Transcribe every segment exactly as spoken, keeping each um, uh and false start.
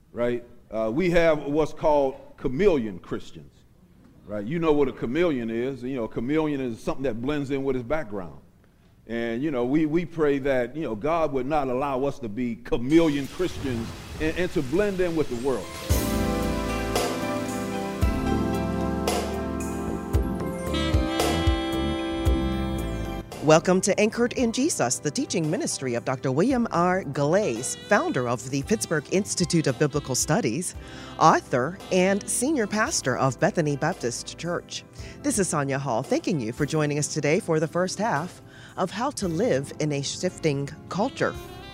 right? Uh, we have what's called chameleon Christians, right? You know what a chameleon is. You know, a chameleon is something that blends in with his background. And, you know, we, we pray that, you know, God would not allow us to be chameleon Christians and, and to blend in with the world. Welcome to Anchored in Jesus, the teaching ministry of Doctor William R. Galais, founder of the Pittsburgh Institute of Biblical Studies, author, and senior pastor of Bethany Baptist Church. This is Sonia Hall, thanking you for joining us today for the first half of How to Live in a Shifting Culture.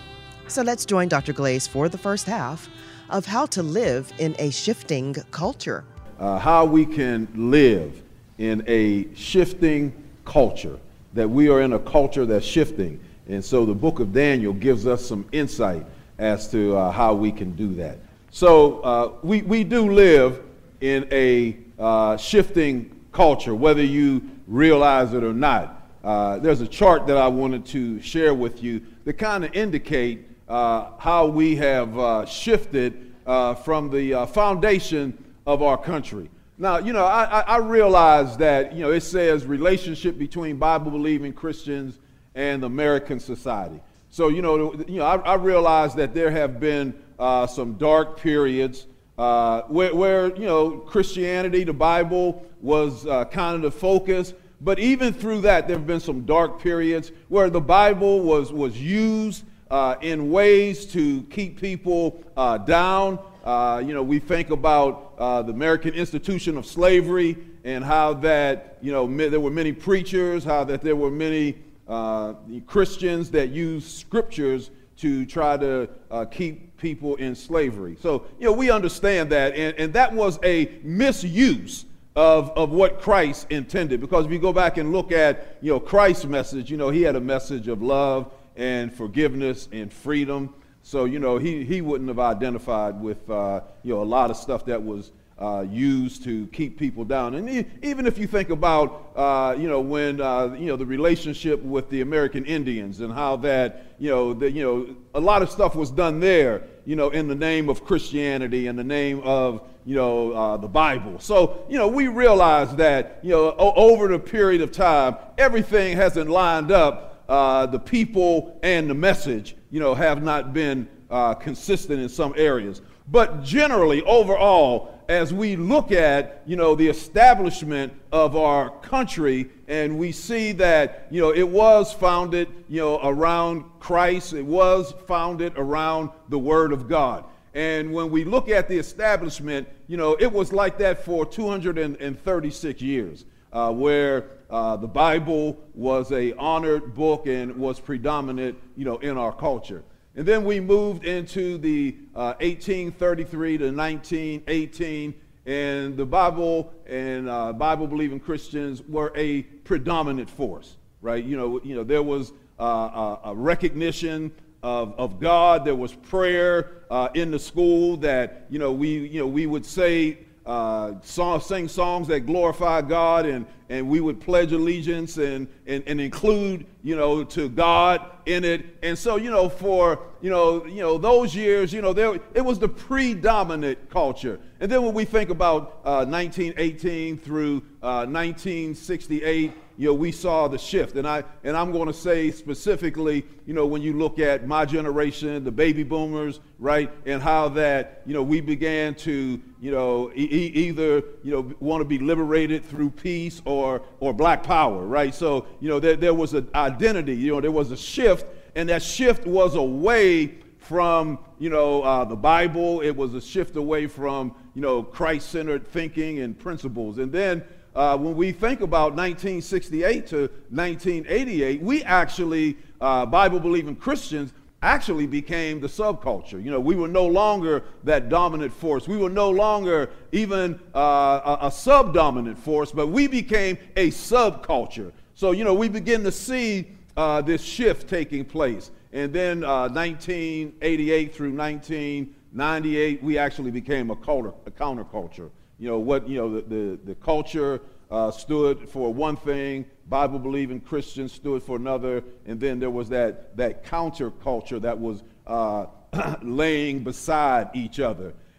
So let's join Doctor Galais for the first half of How to Live in a Shifting Culture. Uh, how we can live in a shifting culture. That we are in a culture that's shifting. And so the book of Daniel gives us some insight as to uh, how we can do that. So uh, we, we do live in a uh, shifting culture, whether you realize it or not. Uh, there's a chart that I wanted to share with you that kind of indicate uh, how we have uh, shifted uh, from the uh, foundation of our country. Now, you know, I, I realize that, you know, it says relationship between Bible-believing Christians and American society. So, you know, you know, I, I realize that there have been uh, some dark periods uh, where, where, you know, Christianity, the Bible was uh, kind of the focus. But even through that, there have been some dark periods where the Bible was, was used uh, in ways to keep people uh, down. Uh, you know, we think about uh, the American institution of slavery and how that, you know, there were many preachers, how that there were many uh, Christians that used scriptures to try to uh, keep people in slavery. So, you know, we understand that, and, and that was a misuse of, of what Christ intended. Because if you go back and look at, you know, Christ's message, you know, he had a message of love and forgiveness and freedom. So, you know, he, he wouldn't have identified with, uh, you know, a lot of stuff that was uh, used to keep people down. And e- even if you think about, uh, you know, when, uh, you know, the relationship with the American Indians and how that, you know, the, you know, a lot of stuff was done there, you know, in the name of Christianity and the name of, you know, uh, the Bible. So, you know, we realize that, you know, o- over the period of time, everything hasn't lined up. Uh, the people and the message, you know, have not been uh, consistent in some areas. But generally, overall, as we look at, you know, the establishment of our country, and we see that, you know, it was founded, you know, around Christ. It was founded around the Word of God. And when we look at the establishment, you know, it was like that for two hundred thirty-six years, uh, where Uh, the Bible was a honored book and was predominant, you know, in our culture. And then we moved into the uh, eighteen thirty-three to nineteen eighteen, and the Bible and uh, Bible-believing Christians were a predominant force, right? You know, you know, there was uh, a, a recognition of, of God. There was prayer uh, in the school that, you know, we, you know, we would say. Uh, song, sing songs that glorify God, and, and we would pledge allegiance and, and, and include, you know, to God in it. And so, you know, for, you know, you know, those years, you know, there, it was the predominant culture. And then when we think about uh, nineteen eighteen through uh, nineteen sixty-eight, you know, we saw the shift. And, I, and I'm going to say specifically, you know, when you look at my generation, the baby boomers, right, and how that, you know, we began to, you know, e- either, you know, want to be liberated through peace or or black power, right? So, you know, there, there was an identity, you know, there was a shift, and that shift was away from, you know, uh, the Bible. It was a shift away from, you know, Christ-centered thinking and principles. And then Uh, when we think about nineteen sixty-eight to nineteen eighty-eight, we actually, uh, Bible-believing Christians, actually became the subculture. You know, we were no longer that dominant force. We were no longer even uh, a, a sub-dominant force, but we became a subculture. So, you know, we begin to see uh, this shift taking place. And then uh, nineteen eighty-eight through nineteen ninety-eight, we actually became a, counter, a counterculture. You know, what, you know, the, the, the culture uh, stood for one thing, Bible-believing Christians stood for another, and then there was that, that counterculture that was uh, laying beside each other.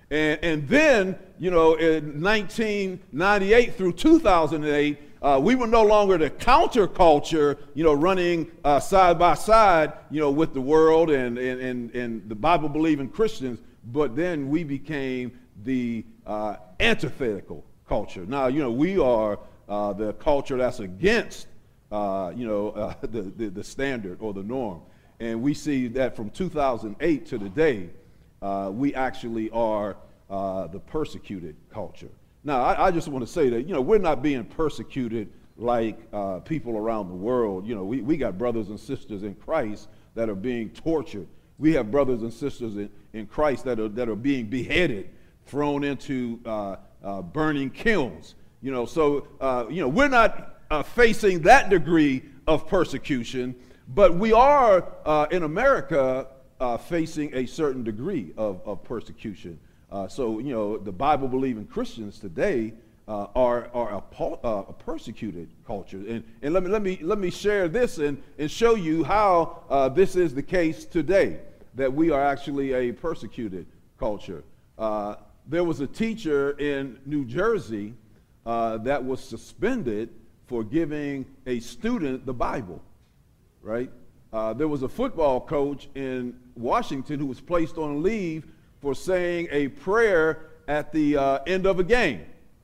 And, and then, you know, in nineteen ninety-eight through two thousand eight, uh, we were no longer the counterculture, you know, running uh, side by side, you know, with the world and, and, and, and the Bible-believing Christians, but then we became the uh, antithetical culture. Now, you know, we are uh, the culture that's against, uh, you know, uh, the, the, the standard or the norm. And we see that from two thousand eight to today, uh, we actually are uh, the persecuted culture. Now, I, I just want to say that, you know, we're not being persecuted like uh, people around the world. You know, we, we got brothers and sisters in Christ that are being tortured. We have brothers and sisters in, in Christ that are, that are being beheaded, thrown into uh, uh, burning kilns. You know, so, uh, you know, we're not uh, facing that degree of persecution, but we are, uh, in America, uh, facing a certain degree of, of persecution. Uh, so, you know, the Bible-believing Christians today uh, are, are a, uh, a persecuted culture. And, and let me, let me, let me share this and, and show you how uh, this is the case today, that we are actually a persecuted culture. Uh, there was a teacher in New Jersey uh, that was suspended for giving a student the Bible. Right? Uh, there was a football coach in Washington who was placed on leave for saying a prayer at the uh, end of a game.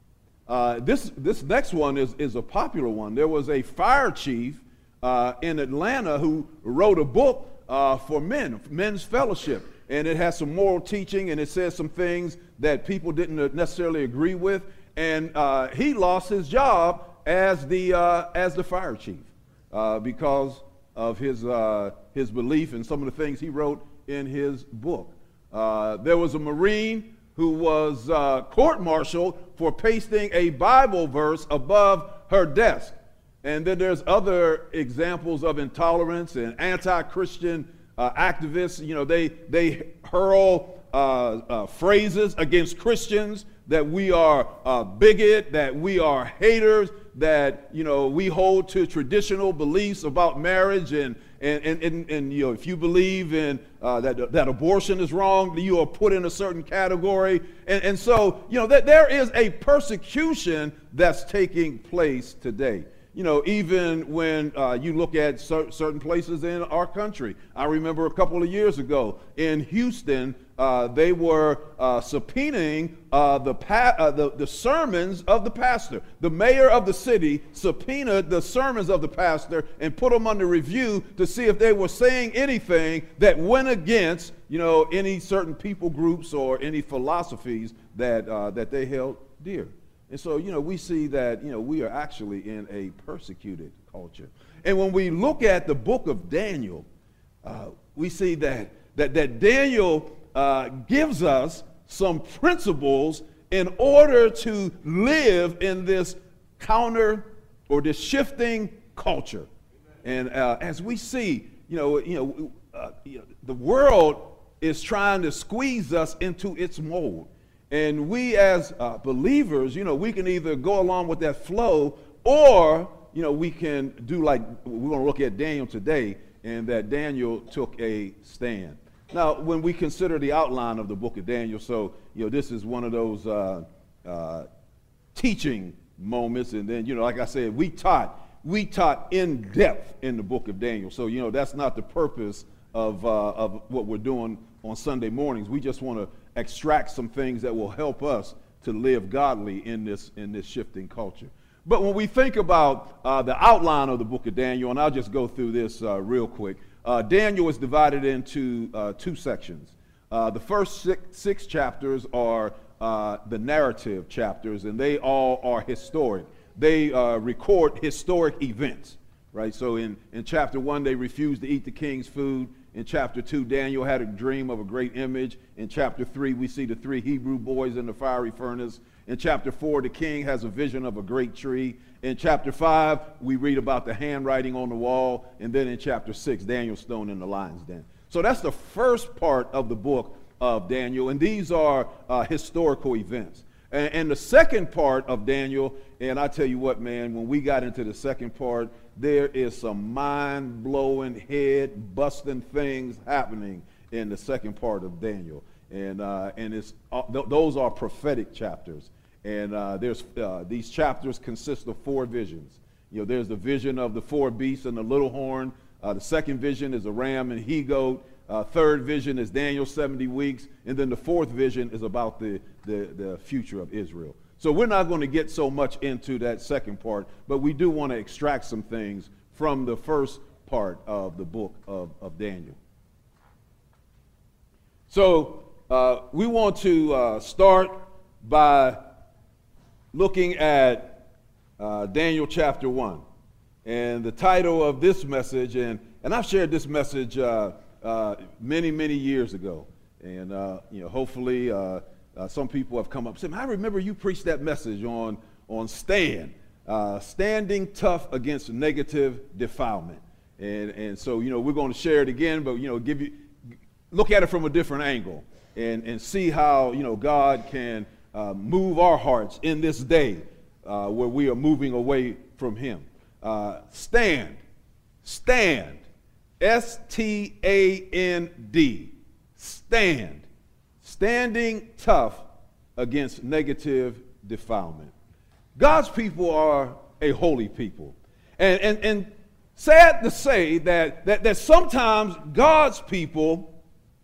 Uh, this, this next one is, is a popular one. There was a fire chief uh, in Atlanta who wrote a book uh, for men, men's fellowship. And it has some moral teaching, and it says some things that people didn't necessarily agree with. And uh, he lost his job as the, uh, as the fire chief uh, because of his, uh, his belief in some of the things he wrote in his book. Uh, there was a Marine who was uh, court-martialed for pasting a Bible verse above her desk. And then there's other examples of intolerance and anti-Christian uh, activists. You know, they, they hurl uh, uh, phrases against Christians, that we are uh, bigot, that we are haters, that, you know, we hold to traditional beliefs about marriage, and and and, and, and you know, if you believe in uh, that that abortion is wrong, you are put in a certain category, and and so, you know, that there is a persecution that's taking place today. You know, even when uh, you look at cer certain places in our country. I remember a couple of years ago in Houston, uh, they were uh, subpoenaing uh, the, pa uh, the, the sermons of the pastor. The mayor of the city subpoenaed the sermons of the pastor and put them under review to see if they were saying anything that went against, you know, any certain people groups or any philosophies that, uh, that they held dear. And so, you know, we see that, you know, we are actually in a persecuted culture. And when we look at the book of Daniel, uh, we see that, that, that Daniel uh, gives us some principles in order to live in this counter or this shifting culture. And uh, as we see, you know, you know, uh, you know, the world is trying to squeeze us into its mold. And we as uh, believers, you know, we can either go along with that flow, or, you know, we can do like, we're going to look at Daniel today, and that Daniel took a stand. Now, when we consider the outline of the book of Daniel, so, you know, this is one of those uh, uh, teaching moments. And then, you know, like I said, we taught, we taught in depth in the book of Daniel. So, you know, that's not the purpose of, uh, of what we're doing on Sunday mornings. We just want to extract some things that will help us to live godly in this in this shifting culture. But when we think about uh, the outline of the book of Daniel, and I'll just go through this uh, real quick. Uh, Daniel is divided into uh, two sections. Uh, the first six, six chapters are uh, the narrative chapters, and they all are historic. They uh, record historic events, right? So in, in chapter one, they refused to eat the king's food. In chapter two, Daniel had a dream of a great image. In chapter three, we see the three Hebrew boys in the fiery furnace. In chapter four, the king has a vision of a great tree. In chapter five, we read about the handwriting on the wall. And then in chapter six, Daniel's thrown in the lion's den. So that's the first part of the book of Daniel. And these are uh, historical events. And, and the second part of Daniel, and I tell you what, man, when we got into the second part, there is some mind-blowing, head-busting things happening in the second part of Daniel. And, uh, and it's, uh, th- those are prophetic chapters. And uh, there's, uh, these chapters consist of four visions. You know, there's the vision of the four beasts and the little horn. Uh, the second vision is a ram and he-goat. Uh, third vision is Daniel's seventy weeks. And then the fourth vision is about the, the, the future of Israel. So we're not going to get so much into that second part, but we do want to extract some things from the first part of the book of, of Daniel. So uh, we want to uh, start by looking at uh, Daniel chapter one. And the title of this message, and, and I've shared this message uh, uh, many, many years ago. And, uh, you know, hopefully uh, uh, some people have come up and said, I remember you preached that message on, on stand, uh, standing tough against negative defilement. And, and so, you know, we're going to share it again, but, you know, give you, look at it from a different angle and, and see how, you know, God can uh, move our hearts in this day uh, where we are moving away from him. Uh, stand, stand, S T A N D, stand, standing tough against negative defilement. God's people are a holy people. And, and, and sad to say that, that, that sometimes God's people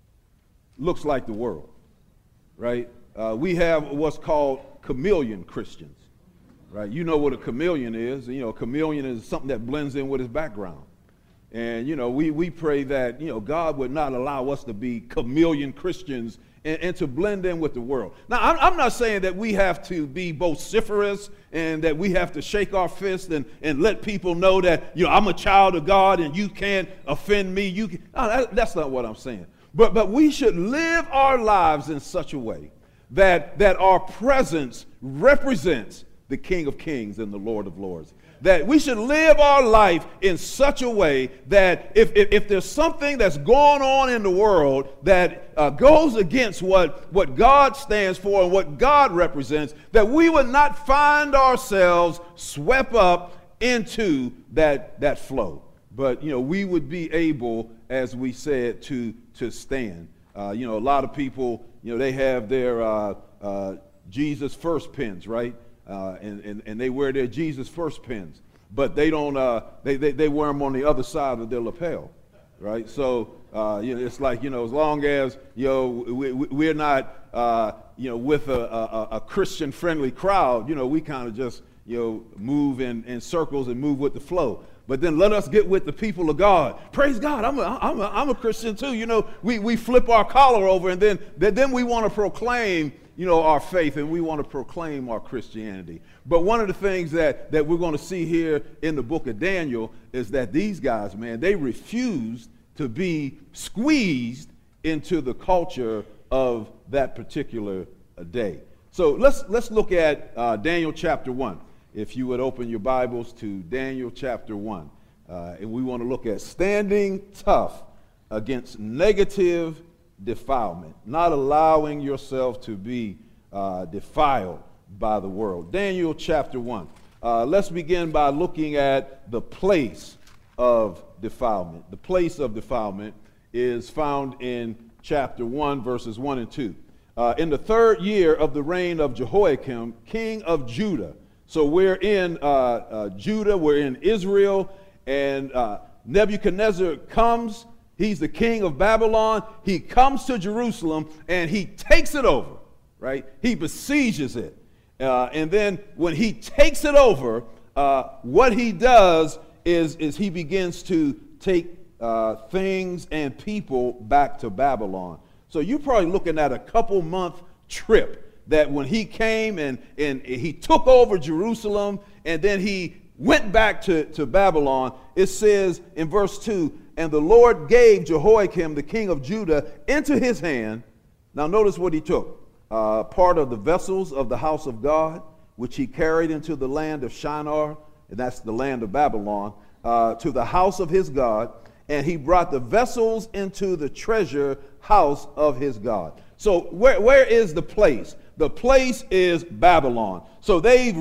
looks like the world, right? Uh, we have what's called chameleon Christians. Right, you know what a chameleon is. You know, a chameleon is something that blends in with his background. And, you know, we, we pray that, you know, God would not allow us to be chameleon Christians and, and to blend in with the world. Now, I'm, I'm not saying that we have to be vociferous and that we have to shake our fist and, and let people know that, you know, I'm a child of God and you can't offend me. You can, no, that, that's not what I'm saying. But, but we should live our lives in such a way that, that our presence represents the King of Kings and the Lord of Lords. That we should live our life in such a way that if, if, if there's something that's going on in the world that uh, goes against what, what God stands for and what God represents, that we would not find ourselves swept up into that, that flow. But, you know, we would be able, as we said, to, to stand. Uh, you know, a lot of people, you know, they have their uh, uh, Jesus First pins, right? Uh, and, and, and they wear their Jesus First pins, but they don't, uh, they, they, they wear them on the other side of their lapel, right? So, uh, you know, it's like, you know, as long as, you know, we, we, we're not, uh, you know, with a, a, a Christian-friendly crowd, you know, we kind of just, you know, move in, in circles and move with the flow. But then let us get with the people of God. Praise God, I'm a, I'm a, I'm a Christian too. You know, we, we flip our collar over and then, then we want to proclaim, you know, our faith, and we want to proclaim our Christianity. But one of the things that, that we're going to see here in the book of Daniel is that these guys, man, they refused to be squeezed into the culture of that particular day. So let's, let's look at uh, Daniel chapter one. If you would open your Bibles to Daniel chapter one. Uh, and we want to look at standing tough against negative defilement, not allowing yourself to be uh, defiled by the world. Daniel chapter one. Uh, let's begin by looking at the place of defilement. The place of defilement is found in chapter one, verses one and two. Uh, in the third year of the reign of Jehoiakim, king of Judah. So we're in uh, uh, Judah, we're in Israel, and uh, Nebuchadnezzar comes. He's the king of Babylon. He comes to Jerusalem and he takes it over, right? He besieges it. Uh, and then when he takes it over, uh, what he does is, is he begins to take uh, things and people back to Babylon. So you're probably looking at a couple month trip that when he came and, and he took over Jerusalem and then he went back to, to Babylon. It says in verse two, and the Lord gave Jehoiakim, the king of Judah, into his hand. Now notice what he took. Uh, part of the vessels of the house of God, which he carried into the land of Shinar, and that's the land of Babylon, uh, to the house of his God. And he brought the vessels into the treasure house of his God. So where, where is the place? The place is Babylon. So they've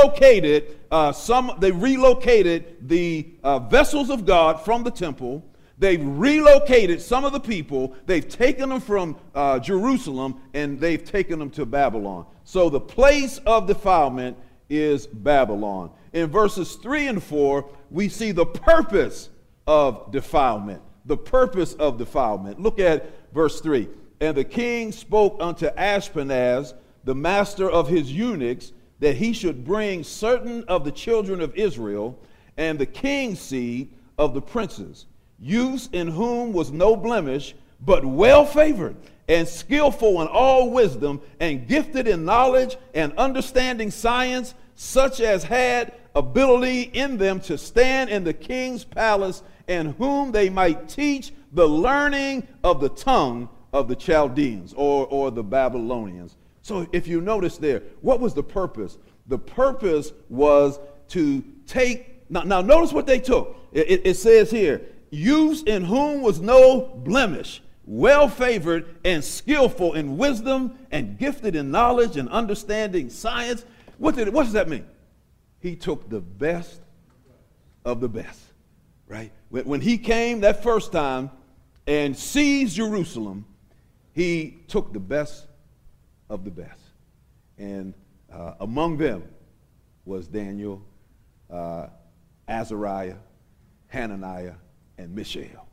relocated uh, some. They relocated the uh, vessels of God from the temple. They've relocated some of the people. They've taken them from uh, Jerusalem, and they've taken them to Babylon. So the place of defilement is Babylon. In verses three and four, we see the purpose of defilement. The purpose of defilement. Look at verse three. And the king spoke unto Ashpenaz, the master of his eunuchs, that he should bring certain of the children of Israel and the king's seed of the princes, youths in whom was no blemish, but well favored and skillful in all wisdom, and gifted in knowledge and understanding science, such as had ability in them to stand in the king's palace, and whom they might teach the learning of the tongue of the Chaldeans, or, or the Babylonians. So if you notice there, what was the purpose? The purpose was to take, now, now notice what they took. It, it, it says here, youths in whom was no blemish, well favored and skillful in wisdom, and gifted in knowledge and understanding science. What did it, what does that mean? He took the best of the best, right? When, when he came that first time and seized Jerusalem, he took the best of the best. And uh, among them was Daniel, uh, Azariah, Hananiah, and Mishael.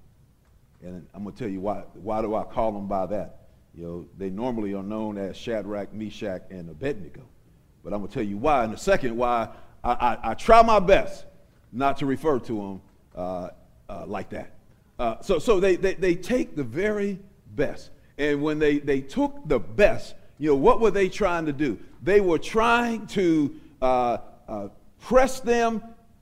And I'm going to tell you why, why do I call them by that? You know, they normally are known as Shadrach, Meshach, and Abednego. But I'm going to tell you why. And the second, why I, I, I try my best not to refer to them uh, uh, like that. Uh, so so they, they, they take the very best. And when they, they took the best, you know, what were they trying to do? They were trying to uh, uh, press them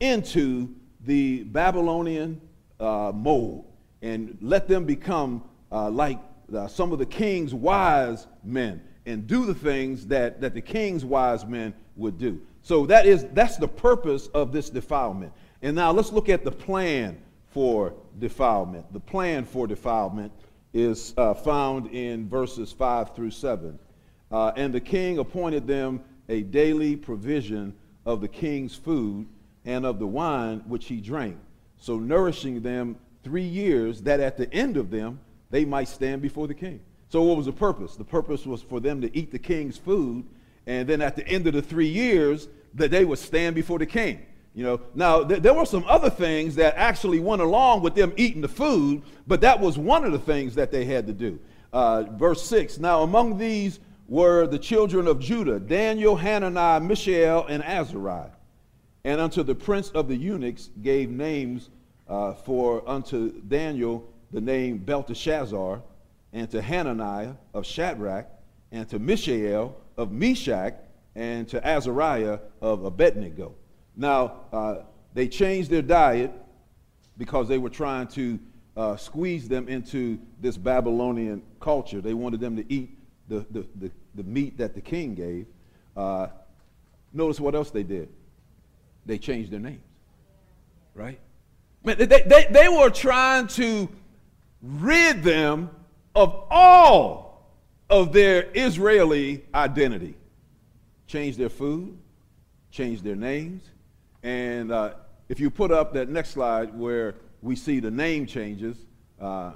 into the Babylonian uh, mold and let them become uh, like uh, some of the king's wise men and do the things that, that the king's wise men would do. So that is, that's the purpose of this defilement. And now let's look at the plan for defilement. The plan for defilement is uh, found in verses five through seven. Uh, and the king appointed them a daily provision of the king's food and of the wine which he drank, so nourishing them three years, that at the end of them they might stand before the king. So what was the purpose? The purpose was for them to eat the king's food, and then at the end of the three years that they would stand before the king. You know, now th- there were some other things that actually went along with them eating the food, but that was one of the things that they had to do. Uh, verse six, now among these were the children of Judah, Daniel, Hananiah, Mishael, and Azariah. And unto the prince of the eunuchs gave names, uh, for unto Daniel the name Belteshazzar, and to Hananiah of Shadrach, and to Mishael of Meshach, and to Azariah of Abednego. Now, uh, they changed their diet because they were trying to uh, squeeze them into this Babylonian culture. They wanted them to eat the, the, the, the meat that the king gave. Uh, notice what else they did. They changed their names, right? Man, they, they, they were trying to rid them of all of their Israeli identity. Change their food, change their names. And uh, if you put up that next slide where we see the name changes, uh,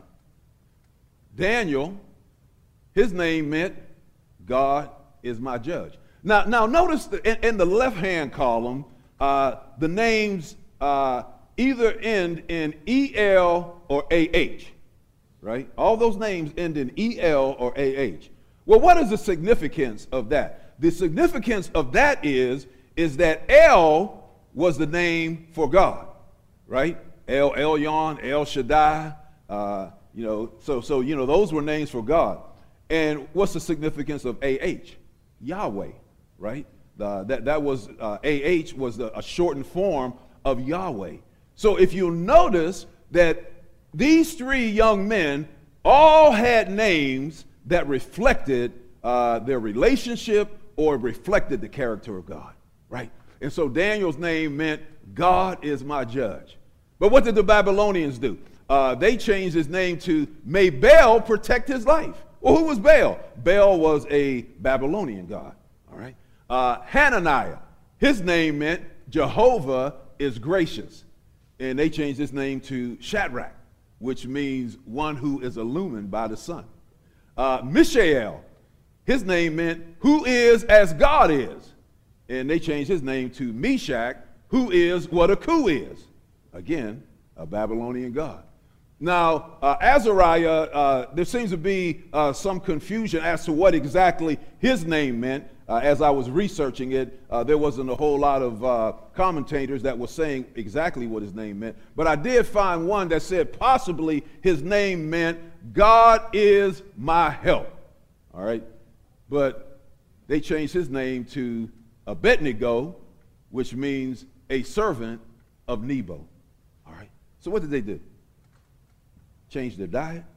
Daniel, his name meant God is my judge. Now, now notice the, in, in the left-hand column, uh, the names uh, either end in E L or A H, right? All those names end in E L or A H. Well, what is the significance of that? The significance of that is, is that El was the name for God, right? El Elyon, El Shaddai, uh, you know, so, so, you know, those were names for God. And what's the significance of A H? Yahweh, right? Uh, that, that was, uh, A H was the, a shortened form of Yahweh. So if you notice that these three young men all had names that reflected uh, their relationship or reflected the character of God, right? And so Daniel's name meant God is my judge. But what did the Babylonians do? Uh, they changed his name to May Baal protect his life. Well, who was Baal? Baal was a Babylonian god, all right? Uh, Hananiah, his name meant Jehovah is gracious. And they changed his name to Shadrach, which means one who is illumined by the sun. Uh, Mishael, his name meant who is as God is. And they changed his name to Meshach, who is what a coup is. Again, a Babylonian god. Now, uh, Azariah, uh, there seems to be uh, some confusion as to what exactly his name meant. Uh, as I was researching it, uh, there wasn't a whole lot of uh, commentators that were saying exactly what his name meant. But I did find one that said possibly his name meant God is my help. All right? But they changed his name to Abednego, which means a servant of Nebo. All right? So what did they do? Change their diet,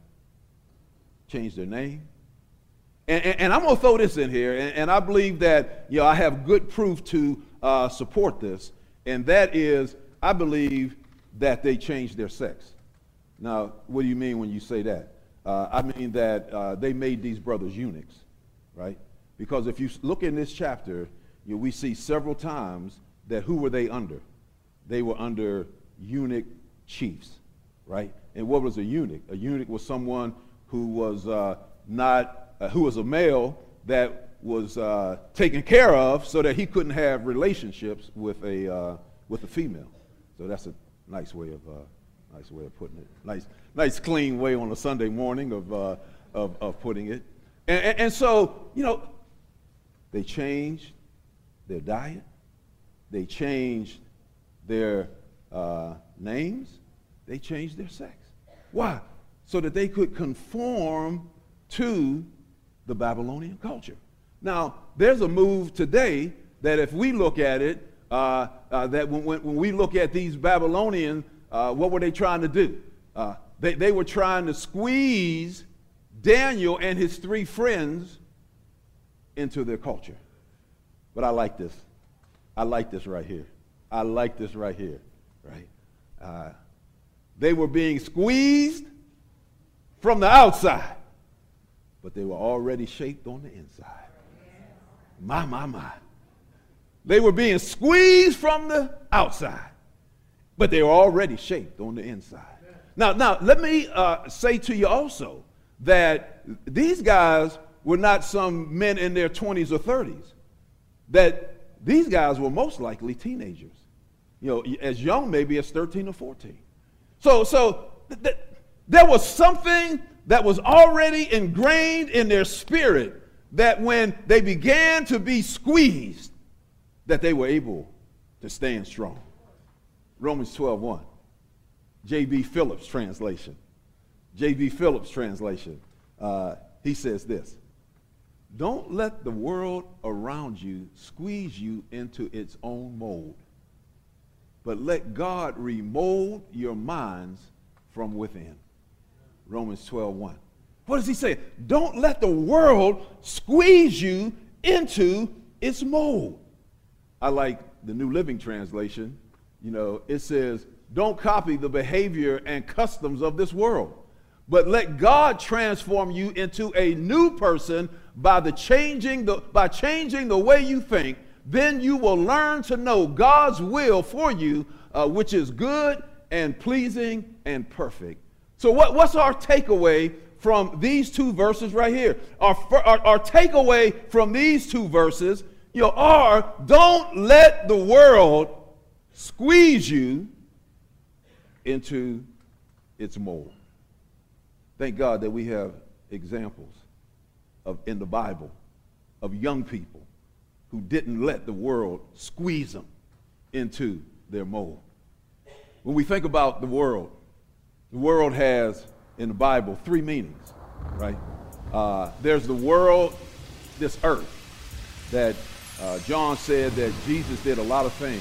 change their name. And, and, and I'm going to throw this in here, and, and I believe that, you know, I have good proof to uh, support this, and that is, I believe that they changed their sex. Now, what do you mean when you say that? Uh, I mean that uh, they made these brothers eunuchs, right? Because if you look in this chapter, you know, we see several times that who were they under? They were under eunuch chiefs, right? And what was a eunuch? A eunuch was someone who was uh, not, uh, who was a male that was uh, taken care of so that he couldn't have relationships with a uh, with a female. So that's a nice way of uh, nice way of putting it. Nice, nice, clean way on a Sunday morning of uh, of, of putting it. And, and, and so, you know, they changed their diet, they changed their uh, names, they changed their sex. Why? So that they could conform to the Babylonian culture. Now, there's a move today that if we look at it, uh, uh, that when, when we look at these Babylonians, uh, what were they trying to do? Uh, they, they were trying to squeeze Daniel and his three friends into their culture. But I like this. I like this right here. I like this right here, right? Uh, they were being squeezed from the outside, but they were already shaped on the inside. My, my, my. They were being squeezed from the outside, but they were already shaped on the inside. Now, now let me uh, say to you also that these guys were not some men in their twenties or thirties, that these guys were most likely teenagers, you know, as young maybe as thirteen or fourteen. So, so th- th- there was something that was already ingrained in their spirit that when they began to be squeezed, that they were able to stand strong. Romans twelve one, J B Phillips translation. J B Phillips translation, uh, he says this: don't let the world around you squeeze you into its own mold, but let God remold your minds from within. Romans twelve one. What does he say? Don't let the world squeeze you into its mold. I like the New Living Translation. You know, it says, don't copy the behavior and customs of this world, but let God transform you into a new person by the changing the by changing the way you think. Then you will learn to know God's will for you, uh, which is good and pleasing and perfect. So what, what's our takeaway from these two verses right here? Our, our, our takeaway from these two verses, you know, are don't let the world squeeze you into its mold. Thank God that we have examples of in the Bible of young people who didn't let the world squeeze them into their mold. When we think about the world, the world has, in the Bible, three meanings, right? Uh, there's the world, this earth, that uh, John said that Jesus did a lot of things.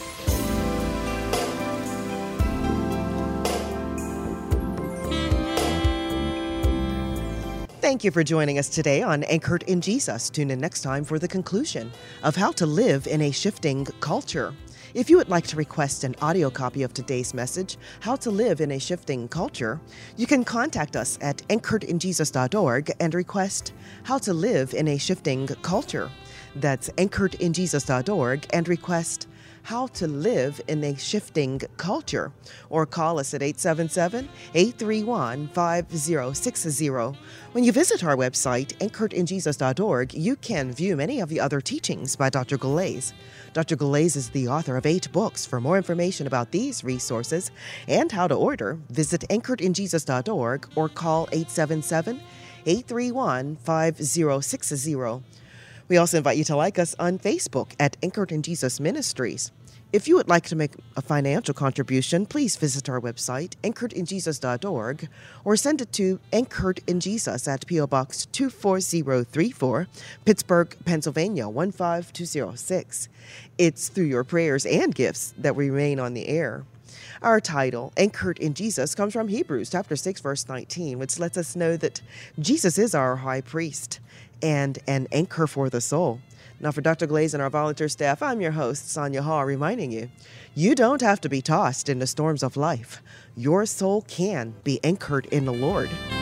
Thank you for joining us today on Anchored in Jesus. Tune in next time for the conclusion of how to live in a shifting culture. If you would like to request an audio copy of today's message, How to Live in a Shifting Culture, you can contact us at anchored in jesus dot org and request How to Live in a Shifting Culture. That's anchored in jesus dot org and request how to live in a shifting culture. Or call us at eight seven seven, eight three one, five zero six zero. When you visit our website, anchored in jesus dot org, you can view many of the other teachings by Doctor Galais. Doctor Galais is the author of eight books. For more information about these resources and how to order, visit anchored in jesus dot org or call eight seven seven, eight three one, five zero six zero. We also invite you to like us on Facebook at Anchored in Jesus Ministries. If you would like to make a financial contribution, please visit our website, anchored in jesus dot org, or send it to Anchored in Jesus at P O Box two four zero three four, Pittsburgh, Pennsylvania one five two zero six. It's through your prayers and gifts that we remain on the air. Our title, Anchored in Jesus, comes from Hebrews chapter six, verse nineteen, which lets us know that Jesus is our high priest and an anchor for the soul. Now, for Doctor Galais and our volunteer staff, I'm your host, Sonia Hall, reminding you, you don't have to be tossed in the storms of life. Your soul can be anchored in the Lord.